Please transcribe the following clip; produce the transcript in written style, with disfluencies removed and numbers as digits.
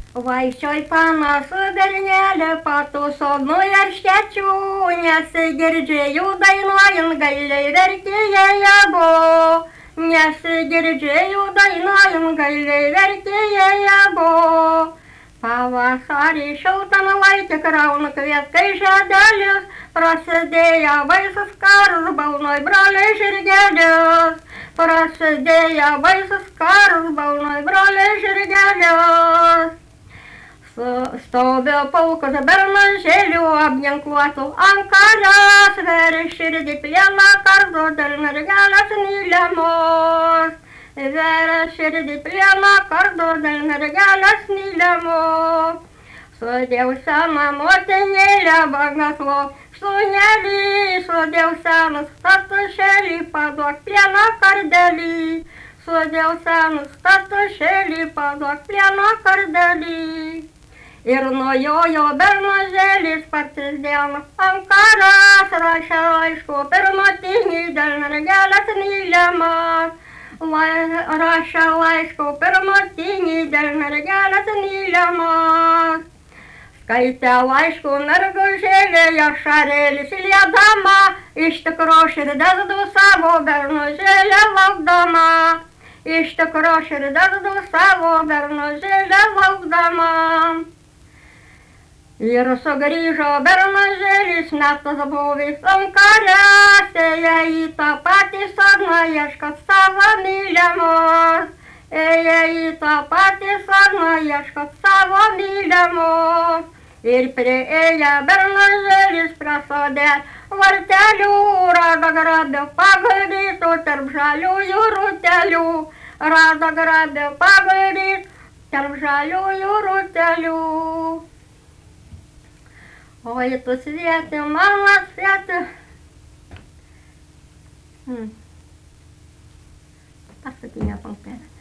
Vaikščioj panašu bernelė patusonu erškečių, nesigirdžiu dainuojant gailiai verkė jie abu. Nesigirdžiu dainuojant gailiai verkė jie abu. Pavasarį šiltam laike krauna kvietkai žiedelis, prasidėjo baisus karas balnoj broliai žirgelis. Prasidėjo baisus karas balnoj broliai žirgelis. Stovėjo pulkas bernažėlių apginkluotų ant karios, veria širdį plieną kardu dėl mergelės mylimos. Veria širdį plieną kardu dėl mergelės mylimos. Sudėjau seną motinėlę bagatlo, sūnelį, sudėjau senas statušėlį, paduok pieno kardelį. Sudėjau senas statušėlį, paduok pieno kardelį. Ir nujojo bernažėlis partizėnas ant karas, rašė laiškų pirmatinį dėl mergelės mylimos. Rašė laiškų pirmatinį dėl mergelės mylimos. Skaitė laiškų mergužėlė, ašarėlis liedama, iš tikro širdės dūsavo bernažėlė laukdama. Iš tikro širdės dūsavo bernažėlė laukdama. Ir sugrįžo bernažėlis, metas buvęs ant karios, ėjo į tą patį sarną ieškot savo mylimos. Ėjo į tą patį sarną ieškot savo mylimos. Ir prieėjo bernažėlis prie sodės vartelių, rado grabę paguldytų tarp žaliųjų rūtelių. Rado grabę paguldytų tarp žaliųjų rūtelių. Oi, tu svieti, mama svieti. Paskutinė punktelė.